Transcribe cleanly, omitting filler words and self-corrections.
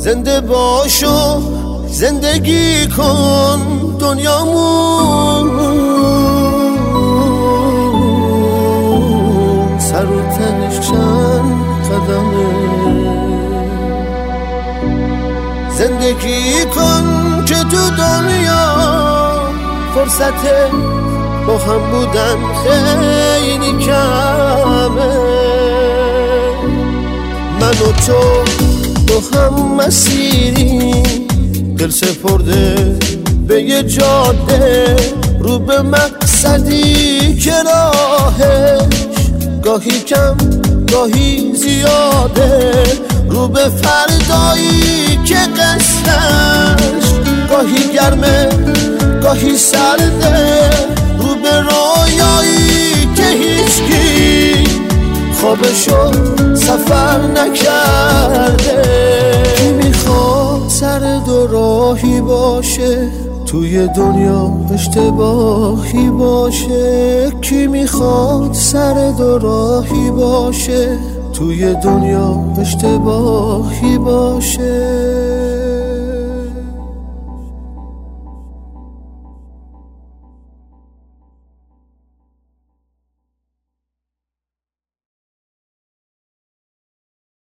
زنده باش و زندگی کن دنیامون سر و تنش چند قدمه زندگی کن که تو دنیا فرصت با هم بودن خیلی کمه من و تو با هم مسیریم دل سپرده به یه جاده رو به مقصدی که راهش گاهی کم گاهی زیاده رو به فردایی که قصدش گاهی گرمه گاهی سرده رو به رویایی که هیچکی خوابشو سفر نکرده کی میخواد سر دو راهی باشه توی دنیا اشتباهی باشه کی میخواد سر دو راهی باشه توی دنیا اشتباهی باشه